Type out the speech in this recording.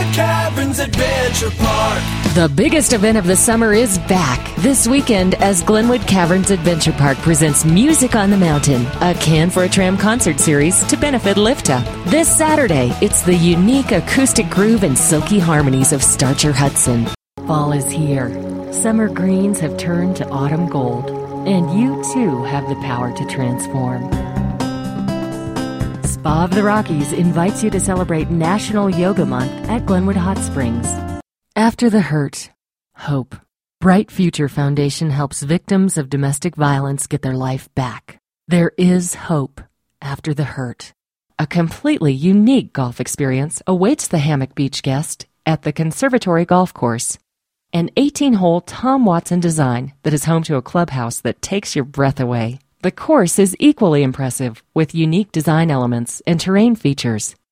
Glenwood Caverns Adventure Park. The biggest event of the summer is back this weekend as Glenwood Caverns Adventure Park presents Music on the Mountain, a Can for a Tram concert series to benefit Lift Up. This Saturday, it's the unique acoustic groove and silky harmonies of Starcher Hudson. Fall is here. Summer greens have turned to autumn gold, and you too have the power to transform. Spa of the Rockies invites you to celebrate National Yoga Month at Glenwood Hot Springs. After the hurt, hope. Bright Future Foundation helps victims of domestic violence get their life back. There is hope after the hurt. A completely unique golf experience awaits the Hammock Beach guest at the Conservatory Golf Course. An 18-hole Tom Watson design that is home to a clubhouse that takes your breath away. The course is equally impressive with unique design elements and terrain features.